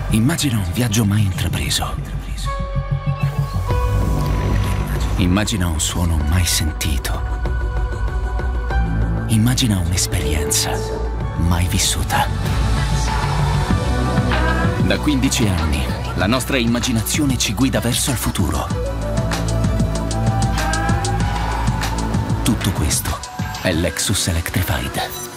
Immagina un viaggio mai intrapreso. Immagina un suono mai sentito. Immagina un'esperienza mai vissuta. Da 15 anni, la nostra immaginazione ci guida verso il futuro. Tutto questo è Lexus Electrified.